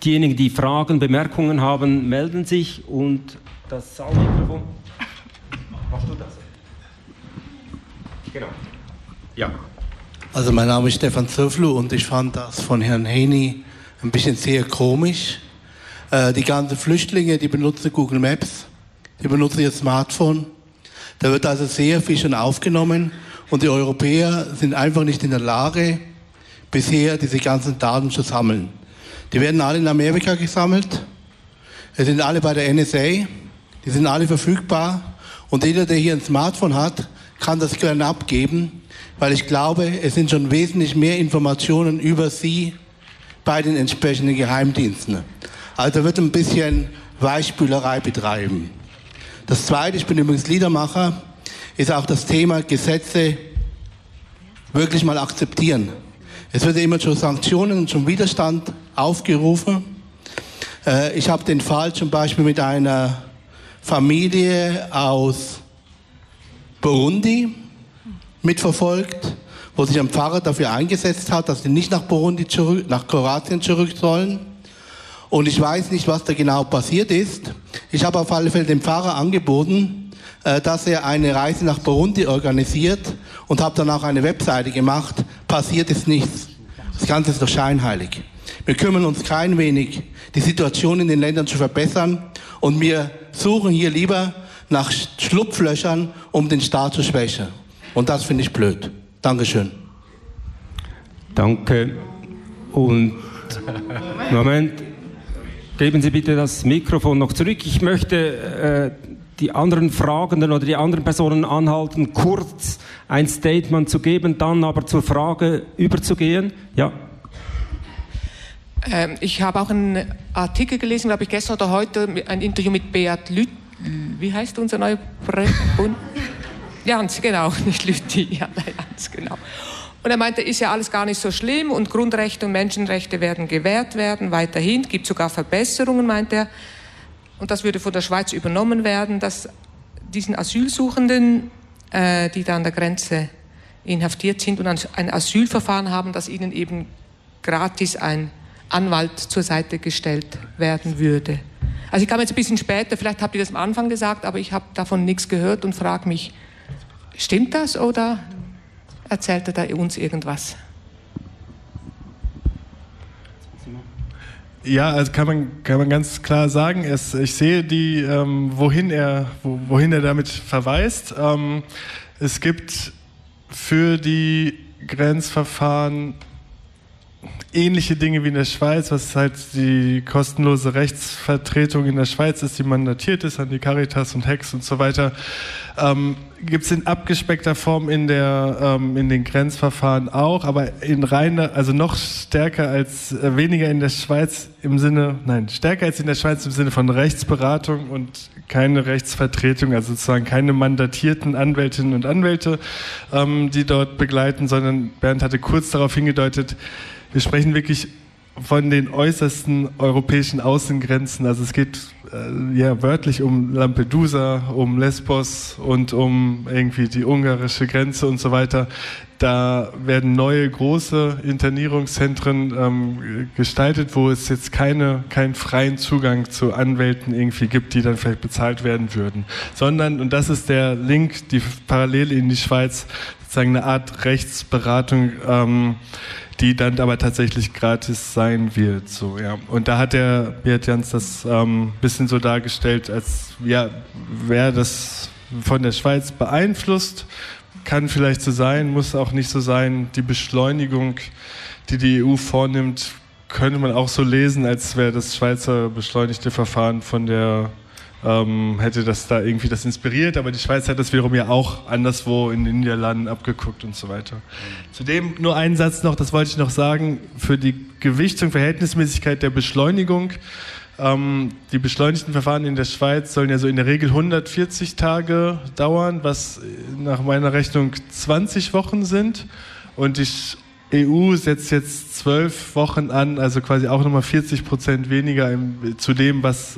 diejenigen, die Fragen, Bemerkungen haben, melden sich und das Saalmikrofon. Machst du das? Genau. Ja. Also mein Name ist Stefan Zöfflu und ich fand das von Herrn Henny ein bisschen sehr komisch. Die ganzen Flüchtlinge, die benutzen Google Maps, die benutzen ihr Smartphone. Da wird also sehr viel schon aufgenommen und die Europäer sind einfach nicht in der Lage, bisher diese ganzen Daten zu sammeln. Die werden alle in Amerika gesammelt, die sind alle bei der NSA, die sind alle verfügbar und jeder, der hier ein Smartphone hat, kann das gerne abgeben, weil ich glaube, es sind schon wesentlich mehr Informationen über Sie bei den entsprechenden Geheimdiensten. Also wird ein bisschen Weichspülerei betreiben. Das Zweite, ich bin übrigens Liedermacher, ist auch das Thema Gesetze wirklich mal akzeptieren. Es wird immer schon Sanktionen und schon Widerstand aufgerufen. Ich habe den Fall zum Beispiel mit einer Familie aus Burundi mitverfolgt, wo sich ein Pfarrer dafür eingesetzt hat, dass sie nicht nach nach Kroatien zurück sollen. Und ich weiß nicht, was da genau passiert ist. Ich habe auf alle Fälle dem Pfarrer angeboten, dass er eine Reise nach Burundi organisiert und habe dann auch eine Webseite gemacht. Passiert ist nichts. Das Ganze ist doch scheinheilig. Wir kümmern uns kein wenig, die Situation in den Ländern zu verbessern und wir suchen hier lieber nach Schlupflöchern, um den Staat zu schwächen. Und das finde ich blöd. Dankeschön. Danke. Und Moment, geben Sie bitte das Mikrofon noch zurück. Ich möchte die anderen Fragenden oder die anderen Personen anhalten, kurz ein Statement zu geben, dann aber zur Frage überzugehen. Ja. Ich habe auch einen Artikel gelesen, glaube ich, gestern oder heute, ein Interview mit Beat Lüth. Wie heißt unser neuer Bund? Jans, genau, nicht Lüthi, ja, Jans, genau. Und er meinte, ist ja alles gar nicht so schlimm und Grundrechte und Menschenrechte werden gewährt werden, weiterhin, gibt sogar Verbesserungen, meint er. Und das würde von der Schweiz übernommen werden, dass diesen Asylsuchenden, die da an der Grenze inhaftiert sind und ein Asylverfahren haben, dass ihnen eben gratis ein Anwalt zur Seite gestellt werden würde. Also ich kam jetzt ein bisschen später, vielleicht habt ihr das am Anfang gesagt, aber ich habe davon nichts gehört und frage mich, stimmt das oder erzählt er da uns irgendwas? Ja, also kann man ganz klar sagen, ich sehe wohin er damit verweist. Es gibt für die Grenzverfahren ähnliche Dinge wie in der Schweiz, was halt die kostenlose Rechtsvertretung in der Schweiz ist, die mandatiert ist an die Caritas und Hex und so weiter, gibt es in abgespeckter Form in den Grenzverfahren auch, aber in reiner, also noch stärker als weniger in der Schweiz stärker als in der Schweiz im Sinne von Rechtsberatung und keine Rechtsvertretung, also sozusagen keine mandatierten Anwältinnen und Anwälte, die dort begleiten, sondern Bernd hatte kurz darauf hingedeutet, wir sprechen wirklich von den äußersten europäischen Außengrenzen. Also es geht wörtlich um Lampedusa, um Lesbos und um irgendwie die ungarische Grenze und so weiter. Da werden neue große Internierungszentren gestaltet, wo es jetzt keinen freien Zugang zu Anwälten irgendwie gibt, die dann vielleicht bezahlt werden würden. Sondern, und das ist der Link, die Parallele in die Schweiz, sozusagen eine Art Rechtsberatung, die dann aber tatsächlich gratis sein wird. So, ja. Und da hat der Beat Jans das bisschen so dargestellt, als wäre das von der Schweiz beeinflusst. Kann vielleicht so sein, muss auch nicht so sein. Die Beschleunigung, die die EU vornimmt, könnte man auch so lesen, als wäre das Schweizer beschleunigte Verfahren von der hätte das da irgendwie das inspiriert, aber die Schweiz hat das wiederum ja auch anderswo in den Niederlanden abgeguckt und so weiter. Zudem nur einen Satz noch, das wollte ich noch sagen, für die Gewichtung, Verhältnismäßigkeit der Beschleunigung. Die beschleunigten Verfahren in der Schweiz sollen ja so in der Regel 140 Tage dauern, was nach meiner Rechnung 20 Wochen sind, und die EU setzt jetzt 12 Wochen an, also quasi auch nochmal 40% weniger zu dem, was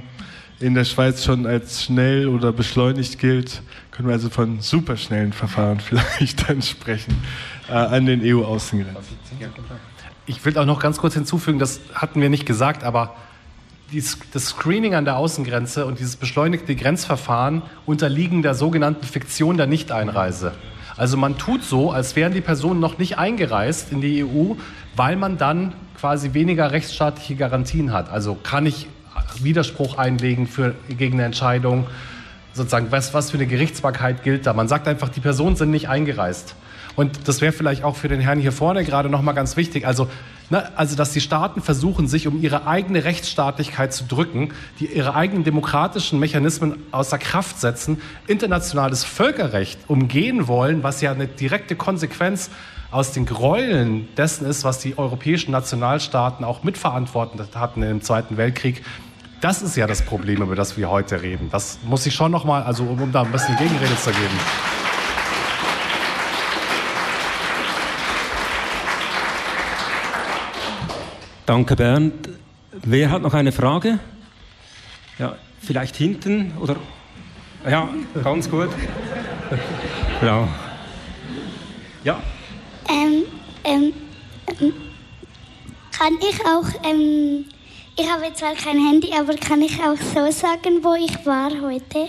in der Schweiz schon als schnell oder beschleunigt gilt. Können wir also von superschnellen Verfahren vielleicht dann sprechen an den EU-Außengrenzen. Ich will auch noch ganz kurz hinzufügen, das hatten wir nicht gesagt, aber das Screening an der Außengrenze und dieses beschleunigte Grenzverfahren unterliegen der sogenannten Fiktion der Nichteinreise. Also man tut so, als wären die Personen noch nicht eingereist in die EU, weil man dann quasi weniger rechtsstaatliche Garantien hat. Also kann ich Widerspruch einlegen gegen eine Entscheidung, sozusagen, was für eine Gerichtsbarkeit gilt da. Man sagt einfach, die Personen sind nicht eingereist. Und das wäre vielleicht auch für den Herrn hier vorne gerade nochmal ganz wichtig. Also, dass die Staaten versuchen, sich um ihre eigene Rechtsstaatlichkeit zu drücken, die ihre eigenen demokratischen Mechanismen außer Kraft setzen, internationales Völkerrecht umgehen wollen, was ja eine direkte Konsequenz aus den Gräueln dessen ist, was die europäischen Nationalstaaten auch mitverantwortet hatten im Zweiten Weltkrieg. Das ist ja das Problem, über das wir heute reden. Das muss ich schon nochmal, also um da ein bisschen Gegenrede zu geben. Danke, Bernd. Wer hat noch eine Frage? Ja, vielleicht hinten oder? Ja, ganz gut. Genau. Ja. Kann ich auch, ich habe zwar kein Handy, aber kann ich auch so sagen, wo ich war heute?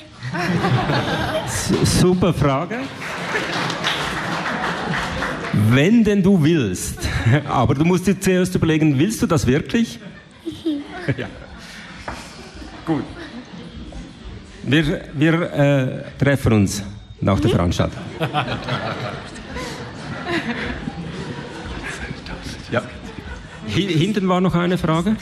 Super Frage. Wenn denn du willst. Aber du musst dir zuerst überlegen, willst du das wirklich? Ja. Gut. Wir treffen uns nach der Veranstaltung. Ja. Hinten war noch eine Frage.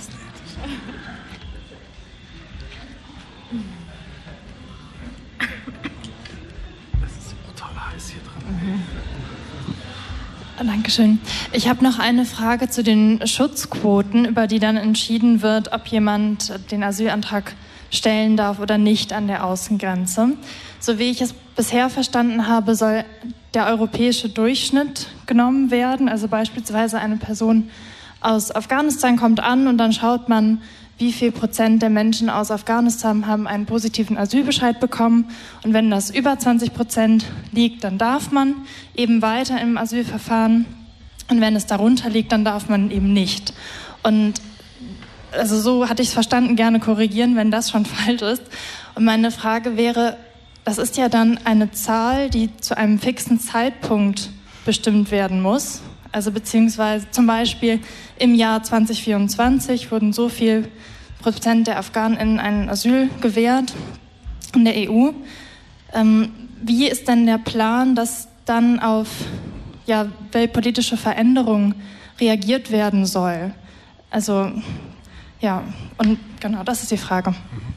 Dankeschön. Ich habe noch eine Frage zu den Schutzquoten, über die dann entschieden wird, ob jemand den Asylantrag stellen darf oder nicht an der Außengrenze. So wie ich es bisher verstanden habe, soll der europäische Durchschnitt genommen werden. Also beispielsweise eine Person aus Afghanistan kommt an und dann schaut man, wie viel Prozent der Menschen aus Afghanistan haben einen positiven Asylbescheid bekommen. Und wenn das über 20% liegt, dann darf man eben weiter im Asylverfahren. Und wenn es darunter liegt, dann darf man eben nicht. Und also so hatte ich es verstanden, gerne korrigieren, wenn das schon falsch ist. Und meine Frage wäre, das ist ja dann eine Zahl, die zu einem fixen Zeitpunkt bestimmt werden muss. Also beziehungsweise zum Beispiel im Jahr 2024 wurden so viel Prozent der AfghanInnen ein Asyl gewährt in der EU. Wie ist denn der Plan, dass dann auf weltpolitische Veränderungen reagiert werden soll? Also, ja, und genau, das ist die Frage.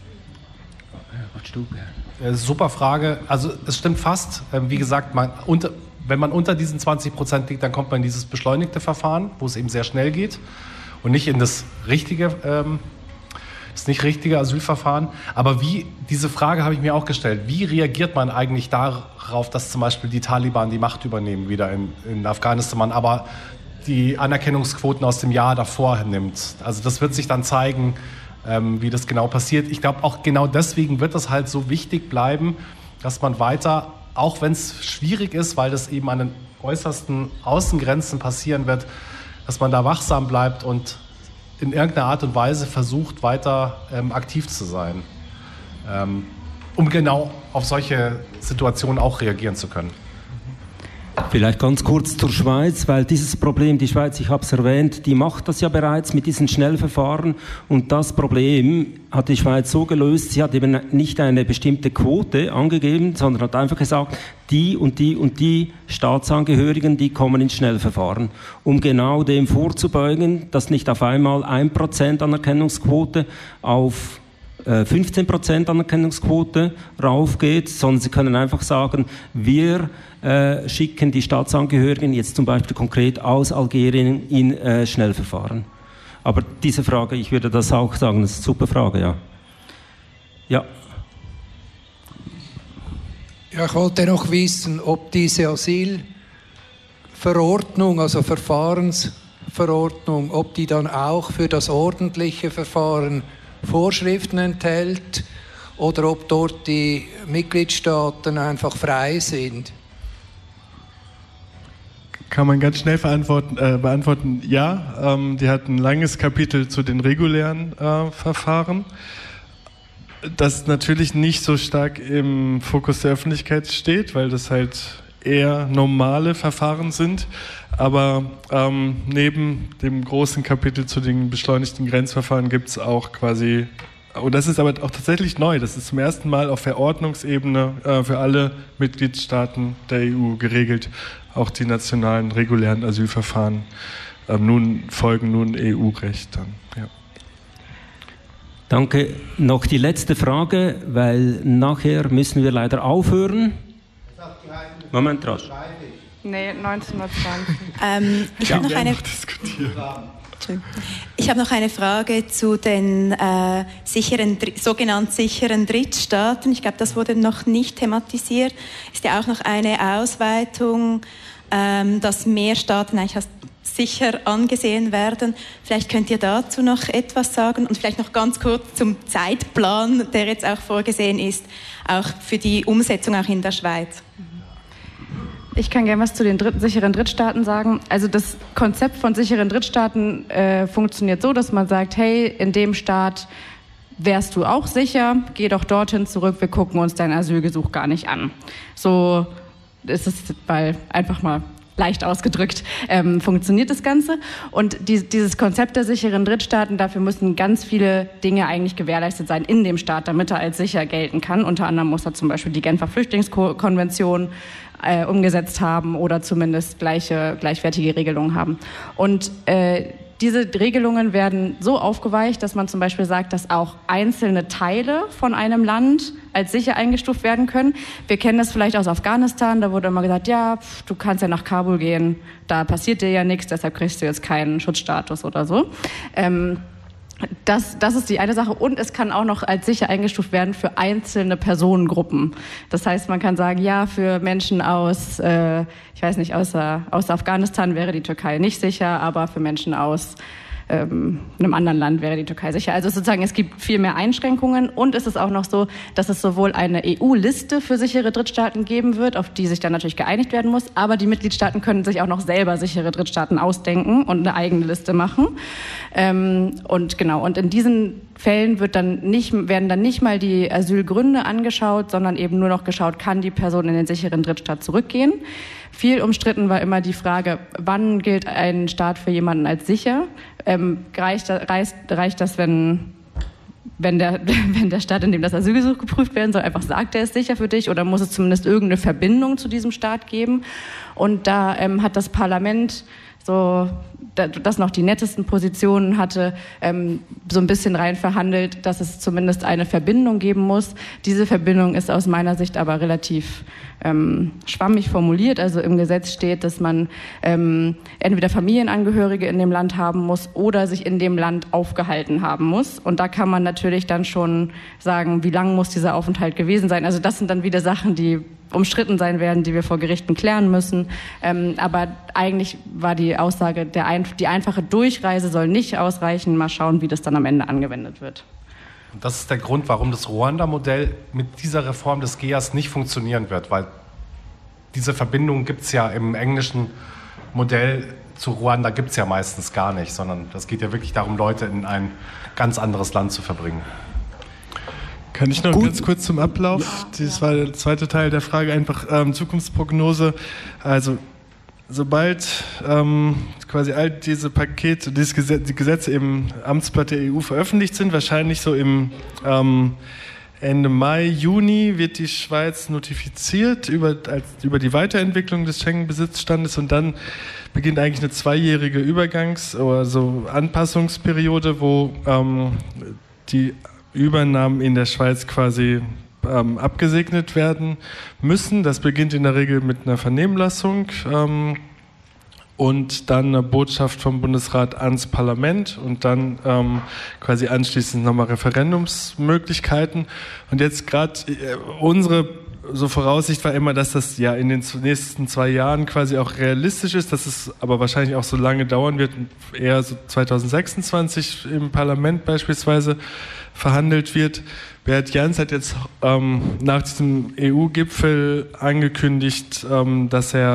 Super Frage. Also, es stimmt fast. Wie gesagt, wenn man unter diesen 20% liegt, dann kommt man in dieses beschleunigte Verfahren, wo es eben sehr schnell geht und nicht in das richtige Asylverfahren. Aber diese Frage habe ich mir auch gestellt. Wie reagiert man eigentlich darauf, dass zum Beispiel die Taliban die Macht übernehmen, wieder in Afghanistan, aber die Anerkennungsquoten aus dem Jahr davor nimmt? Also das wird sich dann zeigen, wie das genau passiert. Ich glaube, auch genau deswegen wird es halt so wichtig bleiben, dass man weiter, auch wenn es schwierig ist, weil das eben an den äußersten Außengrenzen passieren wird, dass man da wachsam bleibt und in irgendeiner Art und Weise versucht, weiter aktiv zu sein, um genau auf solche Situationen auch reagieren zu können. Vielleicht ganz kurz zur Schweiz, weil dieses Problem, die Schweiz, ich habe es erwähnt, die macht das ja bereits mit diesen Schnellverfahren und das Problem hat die Schweiz so gelöst, sie hat eben nicht eine bestimmte Quote angegeben, sondern hat einfach gesagt, die und die und die Staatsangehörigen, die kommen ins Schnellverfahren, um genau dem vorzubeugen, dass nicht auf einmal 1% Anerkennungsquote auf 15% Anerkennungsquote raufgeht, sondern sie können einfach sagen, wir schicken die Staatsangehörigen jetzt zum Beispiel konkret aus Algerien in Schnellverfahren. Aber diese Frage, ich würde das auch sagen, das ist eine super Frage, ja. Ja. Ja, ich wollte noch wissen, ob diese Asylverordnung, also Verfahrensverordnung, ob die dann auch für das ordentliche Verfahren Vorschriften enthält oder ob dort die Mitgliedstaaten einfach frei sind. Kann man ganz schnell beantworten, ja. Die hat ein langes Kapitel zu den regulären Verfahren, das natürlich nicht so stark im Fokus der Öffentlichkeit steht, weil das halt eher normale Verfahren sind. Aber neben dem großen Kapitel zu den beschleunigten Grenzverfahren gibt es auch quasi, und das ist aber auch tatsächlich neu, das ist zum ersten Mal auf Verordnungsebene für alle Mitgliedstaaten der EU geregelt, auch die nationalen regulären Asylverfahren folgen nun EU-Recht dann. Ja. Danke. Noch die letzte Frage, weil nachher müssen wir leider aufhören. Moment, rasch. Nee, 1920. Ich habe noch eine Frage zu den sogenannten sicheren Drittstaaten. Ich glaube, das wurde noch nicht thematisiert. Ist ja auch noch eine Ausweitung, dass mehr Staaten eigentlich als sicher angesehen werden. Vielleicht könnt ihr dazu noch etwas sagen und vielleicht noch ganz kurz zum Zeitplan, der jetzt auch vorgesehen ist, auch für die Umsetzung auch in der Schweiz. Ich kann gerne was zu den sicheren Drittstaaten sagen. Also das Konzept von sicheren Drittstaaten funktioniert so, dass man sagt, hey, in dem Staat wärst du auch sicher, geh doch dorthin zurück, wir gucken uns dein Asylgesuch gar nicht an. So ist es, weil einfach mal leicht ausgedrückt, funktioniert das Ganze. Und dieses Konzept der sicheren Drittstaaten, dafür müssen ganz viele Dinge eigentlich gewährleistet sein in dem Staat, damit er als sicher gelten kann. Unter anderem muss er zum Beispiel die Genfer Flüchtlingskonvention umgesetzt haben oder zumindest gleichwertige Regelungen haben. Und diese Regelungen werden so aufgeweicht, dass man zum Beispiel sagt, dass auch einzelne Teile von einem Land als sicher eingestuft werden können. Wir kennen das vielleicht aus Afghanistan, da wurde immer gesagt, ja, du kannst ja nach Kabul gehen, da passiert dir ja nichts, deshalb kriegst du jetzt keinen Schutzstatus oder so. Das ist die eine Sache und es kann auch noch als sicher eingestuft werden für einzelne Personengruppen. Das heißt, man kann sagen, ja, für Menschen aus Afghanistan wäre die Türkei nicht sicher, aber für Menschen aus einem anderen Land wäre die Türkei sicher. Also sozusagen, es gibt viel mehr Einschränkungen und es ist auch noch so, dass es sowohl eine EU-Liste für sichere Drittstaaten geben wird, auf die sich dann natürlich geeinigt werden muss, aber die Mitgliedstaaten können sich auch noch selber sichere Drittstaaten ausdenken und eine eigene Liste machen. Und in diesen Fällen werden dann nicht mal die Asylgründe angeschaut, sondern eben nur noch geschaut, kann die Person in den sicheren Drittstaat zurückgehen. Viel umstritten war immer die Frage, wann gilt ein Staat für jemanden als sicher? Reicht das, wenn der Staat, in dem das Asylgesuch geprüft werden soll, einfach sagt, er ist sicher für dich, oder muss es zumindest irgendeine Verbindung zu diesem Staat geben? Und da hat das Parlament, so das noch die nettesten Positionen hatte, so ein bisschen rein verhandelt, dass es zumindest eine Verbindung geben muss. Diese Verbindung ist aus meiner Sicht aber relativ schwammig formuliert. Also im Gesetz steht, dass man entweder Familienangehörige in dem Land haben muss oder sich in dem Land aufgehalten haben muss. Und da kann man natürlich dann schon sagen, wie lang muss dieser Aufenthalt gewesen sein. Also das sind dann wieder Sachen, die umstritten sein werden, die wir vor Gerichten klären müssen. Aber eigentlich war die Aussage, die einfache Durchreise soll nicht ausreichen. Mal schauen, wie das dann am Ende angewendet wird. Und das ist der Grund, warum das Ruanda-Modell mit dieser Reform des GEAS nicht funktionieren wird, weil diese Verbindung gibt es ja im englischen Modell zu Ruanda gibt es ja meistens gar nicht, sondern das geht ja wirklich darum, Leute in ein ganz anderes Land zu verbringen. Kann ich noch ganz kurz zum Ablauf? Das war der zweite Teil der Frage, einfach Zukunftsprognose. Also sobald quasi all diese Pakete, die Gesetze im Amtsblatt der EU veröffentlicht sind, wahrscheinlich so im Ende Mai, Juni wird die Schweiz notifiziert über die Weiterentwicklung des Schengen-Besitzstandes und dann beginnt eigentlich eine 2-jährige oder so Anpassungsperiode, wo die Übernahmen in der Schweiz quasi abgesegnet werden müssen. Das beginnt in der Regel mit einer Vernehmlassung und dann eine Botschaft vom Bundesrat ans Parlament und dann quasi anschließend nochmal Referendumsmöglichkeiten. Und jetzt gerade unsere Voraussicht war immer, dass das ja in den nächsten 2 Jahren quasi auch realistisch ist, dass es aber wahrscheinlich auch so lange dauern wird, eher so 2026 im Parlament beispielsweise verhandelt wird. Beat Jans hat jetzt nach diesem EU-Gipfel angekündigt, dass er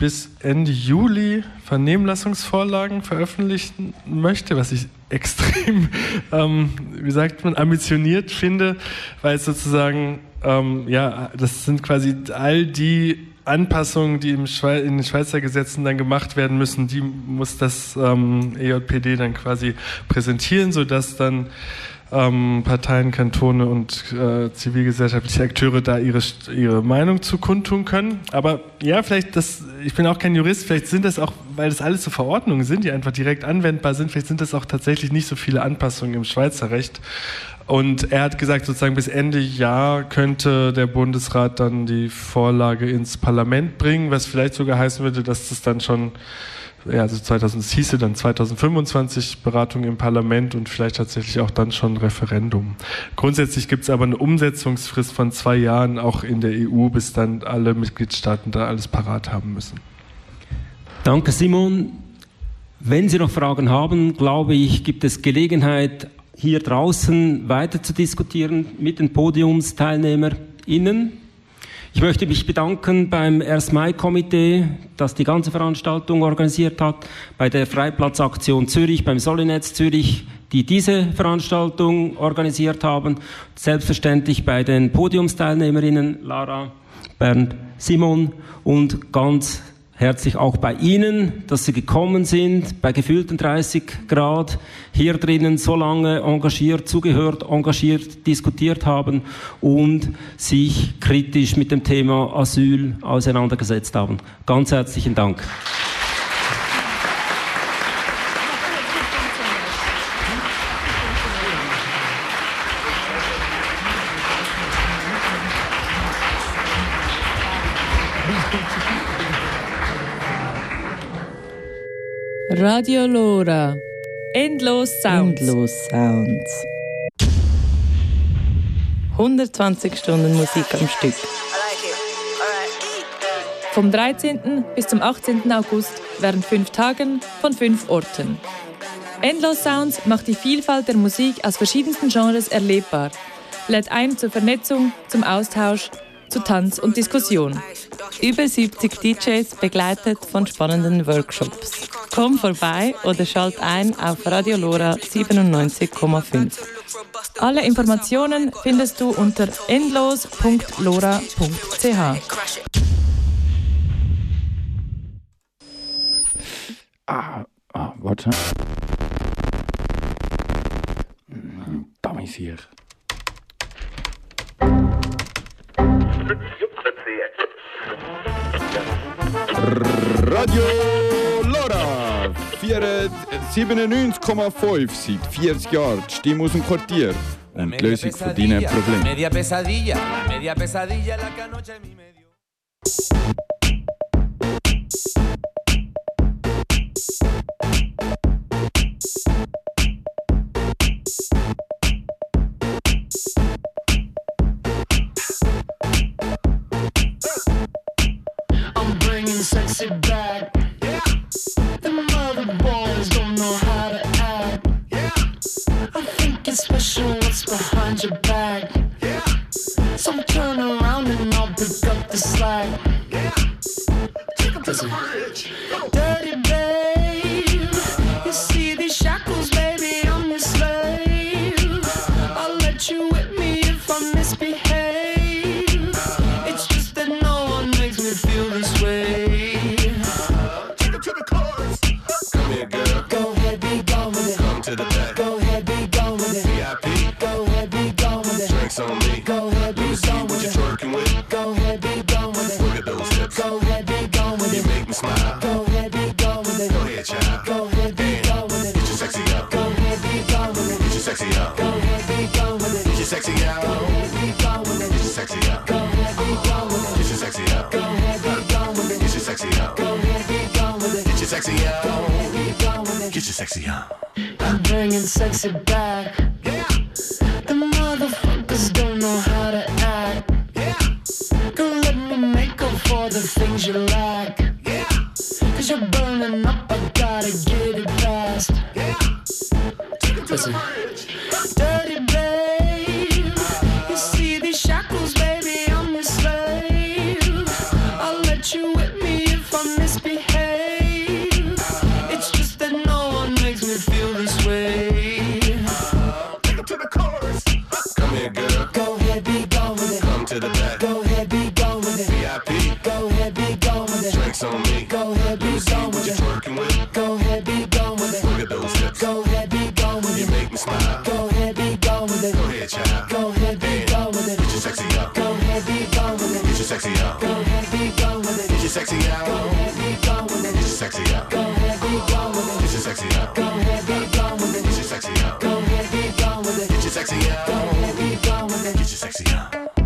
bis Ende Juli Vernehmlassungsvorlagen veröffentlichen möchte, was ich extrem, wie sagt man, ambitioniert finde, weil es sozusagen, das sind quasi all die Anpassungen, die in den Schweizer Gesetzen dann gemacht werden müssen, die muss das EJPD dann quasi präsentieren, sodass dann Parteien, Kantone und zivilgesellschaftliche Akteure da ihre Meinung zu kundtun können. Aber ja, ich bin auch kein Jurist, vielleicht sind das auch, weil das alles so Verordnungen sind, die einfach direkt anwendbar sind, vielleicht sind das auch tatsächlich nicht so viele Anpassungen im Schweizer Recht. Und er hat gesagt, sozusagen bis Ende Jahr könnte der Bundesrat dann die Vorlage ins Parlament bringen, was vielleicht sogar heißen würde, dass das dann schon, es hieße dann 2025 Beratung im Parlament und vielleicht tatsächlich auch dann schon Referendum. Grundsätzlich gibt es aber eine Umsetzungsfrist von 2 Jahren auch in der EU, bis dann alle Mitgliedstaaten da alles parat haben müssen. Danke, Simon. Wenn Sie noch Fragen haben, glaube ich, gibt es Gelegenheit, hier draußen weiter zu diskutieren mit den PodiumsteilnehmerInnen. Ich möchte mich bedanken beim 1. Mai-Komitee, das die ganze Veranstaltung organisiert hat, bei der Freiplatzaktion Zürich, beim Sollinetz Zürich, die diese Veranstaltung organisiert haben. Selbstverständlich bei den Podiumsteilnehmerinnen Lara, Bernd, Simon und ganz herzlich auch bei Ihnen, dass Sie gekommen sind, bei gefühlten 30 Grad, hier drinnen so lange engagiert, zugehört, engagiert, diskutiert haben und sich kritisch mit dem Thema Asyl auseinandergesetzt haben. Ganz herzlichen Dank. Radio Lora. Endlos Sounds. Endlos Sounds. 120 Stunden Musik am Stück. Vom 13. bis zum 18. August während 5 Tagen von 5 Orten. Endlos Sounds macht die Vielfalt der Musik aus verschiedensten Genres erlebbar, lädt ein zur Vernetzung, zum Austausch, zu Tanz und Diskussion. Über 70 DJs begleitet von spannenden Workshops. Komm vorbei oder schalt ein auf Radio Lora 97,5. Alle Informationen findest du unter endlos.lora.ch. Warte. Da ist hier. Radio Lora 97,5 seit 40 Jahren. Die Stimme aus dem Quartier und die Lösung von deinen Problemen. Media pesadilla, la canocha en mi medio. Sexy back. Yeah. The mother boys don't know how to act. Yeah. I think it's special what's behind your back. Yeah. So turn around and I'll pick up the slack. Yeah. Take up the bridge. Dirty babe, you see these shackles, baby, I'm your slave. I'll let you whip me if I misbehave. It's just that no one makes me feel this way. On me. Go ahead, be gone with it. Go ahead, be gone with it. Look at those hips. Go ahead, be gone with it. You make me smile. Go ahead, be gone with it. Go ahead, child. Go ahead, be gone with it. Get your sexy out. Go ahead, be gone with it. Get your sexy out. Go ahead, be gone with it. Get your sexy out. Go ahead, be gone with it. Get your sexy out. Go ahead, be gone with it. Get your sexy out. Go ahead, be gone with it. Get your sexy out. Go ahead, be gone with it. Get your sexy out. Go ahead, be gone with it. Get your sexy out. I'm bringing sexy back. Yeah. The motherfuckers don't know how to act. Yeah. Go let me make up for the things you lack. Yeah. Cause you're burning up, I gotta get it fast. Yeah. Listen. Dirty babe, you see these shackles, baby, I'm your slave. I'll let you whip me if I misbehave. your sexy on. Go ahead, be gone with it. Get your sexy on.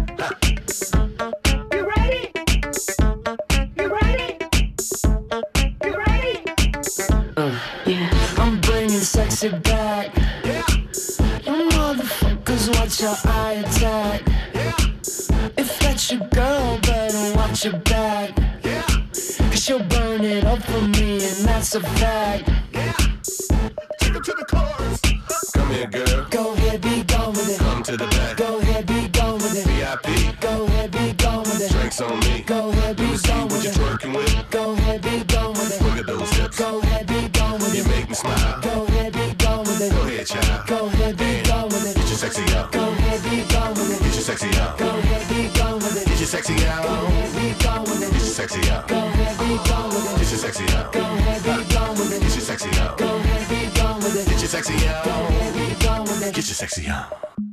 You ready? You ready? You ready? Yeah, I'm bringing sexy back. Yeah. You motherfuckers watch your eye attack. Yeah. If that's your girl, better watch your back. Yeah. Cause she'll burn it up for me, and that's a fact. Yeah. Take her to the chorus. Come here, girl. Go ahead, be gone with it. Come to the back. Go ahead, be gone with it. VIP. Go ahead, be gone with it. Drinks on me. Go ahead, be gone with what you it. twerking with. Go ahead, be gone with it. Look at those hips. Go ahead, be gone with it. You make me smile. Go ahead, be gone with it. Go ahead, child. Go ahead, be gone with it. Get your sexy out. Go ahead, be gone with it. Get your sexy out. Go ahead, be gone with it. Get your sexy out. Go ahead, be gone with it. Get your sexy out. Go ahead, be gone with it. Get your sexy out. Go ahead, be gone with it. Get your sexy out. Go ahead, be gone with it. Get your sexy out. Go ahead, be gone with it. Get your sexy out.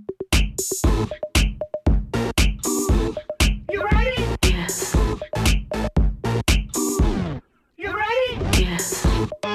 You ready? Yes. You ready? Yes.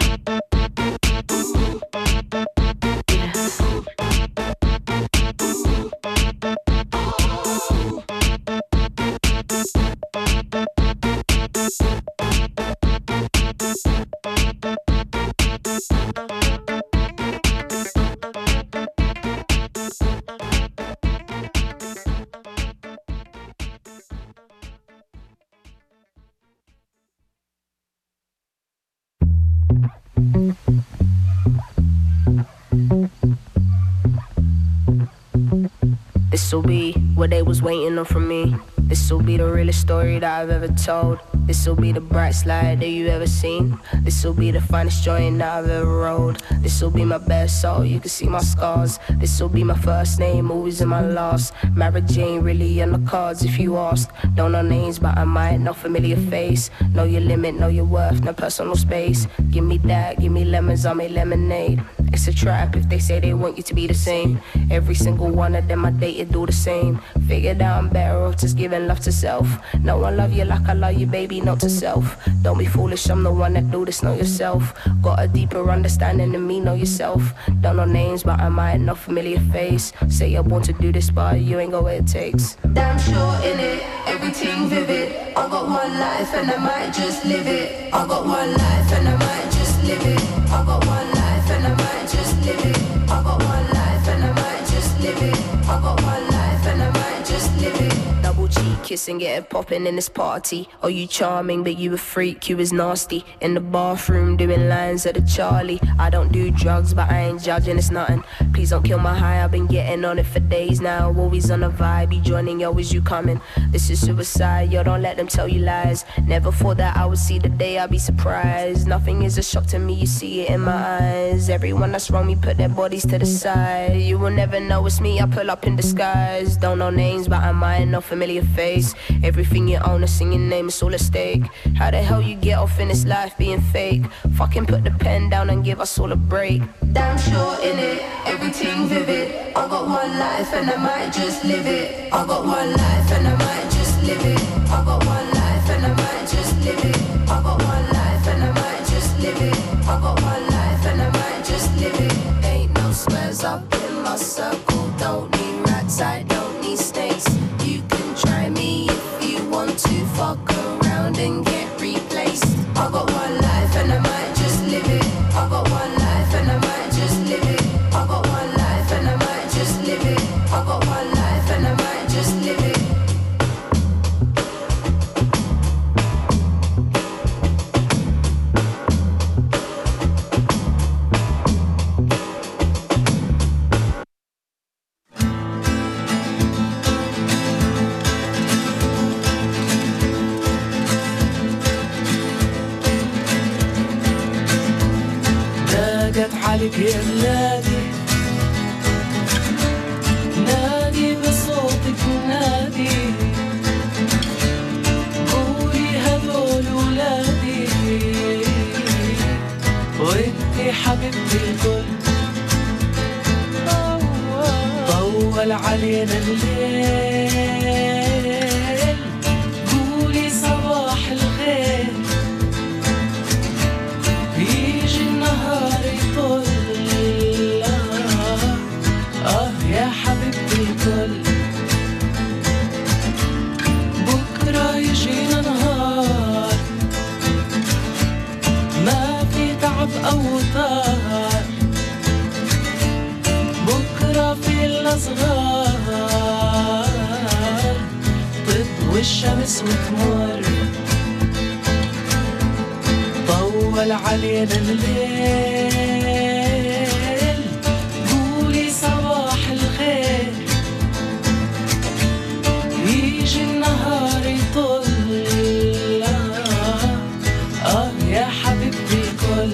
This'll be what they was waiting on from me. This'll be the realest story that I've ever told. This'll be the bright slide that you ever seen. This'll be the finest joint that I've ever rolled. This'll be my best soul, you can see my scars. This'll be my first name, always in my last. Marriage ain't really on the cards if you ask. Don't know names, but I might know familiar face. Know your limit, know your worth, no personal space. Give me that, give me lemons, I'll make lemonade. It's a trap if they say they want you to be the same. Every single one of them I dated do the same. Figured out I'm better off just giving love to self. No one love you like I love you, baby, not to self. Don't be foolish, I'm the one that do this, know yourself. Got a deeper understanding than me, know yourself. Don't know names, but I might know familiar face. Say I want to do this, but you ain't got what it takes. Damn sure in it, everything vivid. I got one life and I might just live it. I got one life and I might just live it. I got one life and I might just live it. I got one life and I might just live it. I got one life and I might just live it. Double cheek kissing, get it popping in this party. Oh, you charming, but you a freak, you is nasty. In the bathroom doing lines at the Charlie. I don't do drugs, but I ain't judging, it's nothing. Please don't kill my high, I've been getting on it for days now. Always on a vibe, you joining, yo, is you coming? This is suicide, yo, don't let them tell you lies. Never thought that I would see the day, I'd be surprised. Nothing is a shock to me, you see it in my eyes. Everyone that's wrong me put their bodies to the side. You will never know it's me, I pull up in disguise. Don't know names, but I might know familiar face. Everything you own, a singing name, it's all a stake. How the hell you get off in this life being fake? Fucking put the pen down and give us all a break. Damn sure in it, everything vivid. I got one life and I might just live it. I got one life and I might just live it. I got one life and I might just live it. I got one life and I might just live it. I got one life and I might just live it. Ain't no squares up in my circle. Don't need rats, I don't need snakes. You can try me if you want to. Fuck around and get replaced. I got one life and I might just live it. I got one life and I might just live it. I got one life and I might just live it. I got one life and I might just live it. نادت حالك يا بلادي، نادي بصوتك نادي، قولي هدول ولادي، وانتي حبيبتي الكل. طول علينا الليل، قولي صباح الخير، يجي النهار يطل. يا الكل. بكرة يجينا نهار ما في تعب أو طار، بكرة في الأصغار تضوي الشمس وتمر، طول علينا الليل قولي صباح الخير، يجي النهار يطل يا حبيبتي الكل.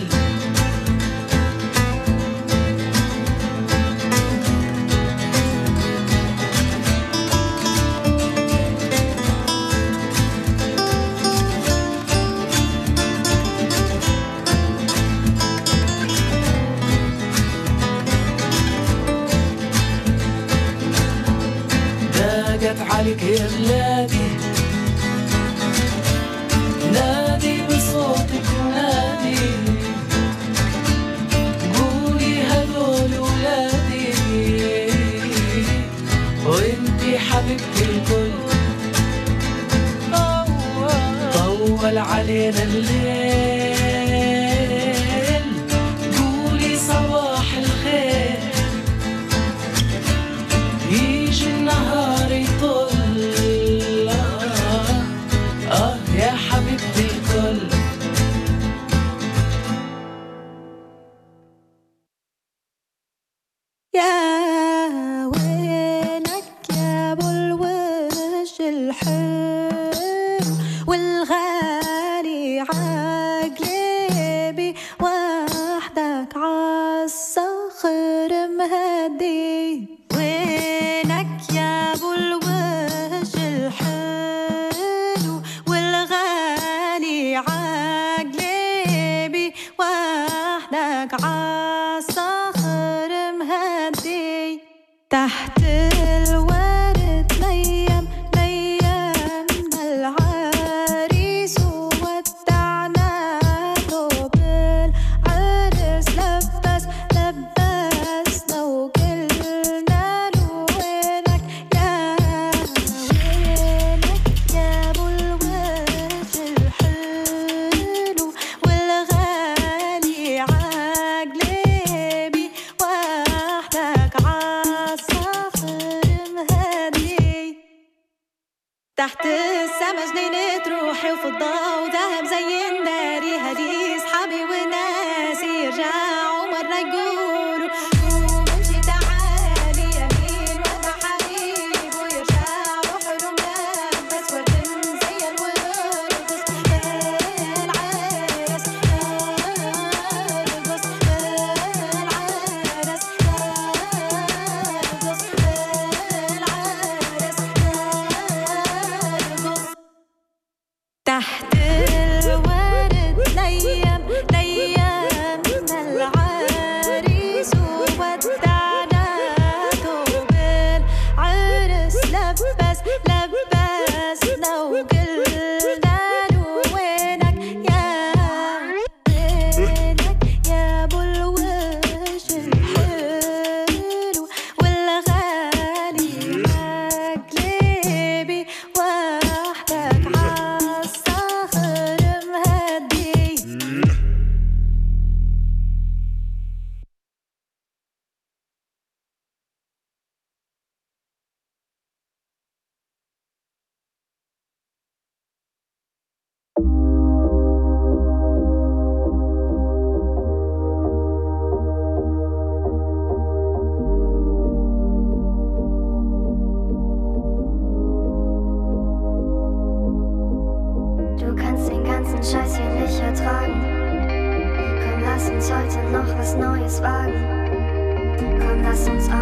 داقت عليك يا بلادي نادي بصوتك نادي، قولي هدول ولادي وانتي حبيبتي الكل. طول علينا الليل قولي صباح الخير، يجي النهار يطل يا حبيبتي الكل. يا وينك يا ابو الوجه الحلو والغالي عقلبي، وحدك عالصخر مهدي. وينك يا ابو الوجه الحلو والغالي عقلبي، وحدك عالصخر مهدي. تحت الورد نيم نيمنا العريس وودعنا ثوب العرس، لبس لبسنا وقلنا له وينك يا ابو الوجه الحلو والغالي عقلبي، وحدك عالصخر مهدي. تحت السما جنينة روحي وفضة وذهب زي الناري، هدي صحابي وناسي يرجعوا مرة يقولوا قوم امشي تعالي يمين وضع حبيب، ويرجعوا حلم لبس ورد زي الورد. العرس ارقص العرس ارقص العرس ارقص. تحت الورد نيم نيمنا العريس وودعنا ثوب العرس، لبس لبسنا وقلنا له وينك يا ابو الوجه الحلو والغالي عقلبي، وحدك عالصخر مهدي. Du kannst den ganzen Scheiß hier nicht ertragen. Komm, lass uns heute noch was Neues wagen. Komm, lass uns